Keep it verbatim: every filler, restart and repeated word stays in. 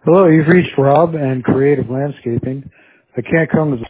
Hello, you've reached Rob and Creative Landscaping. I can't come to the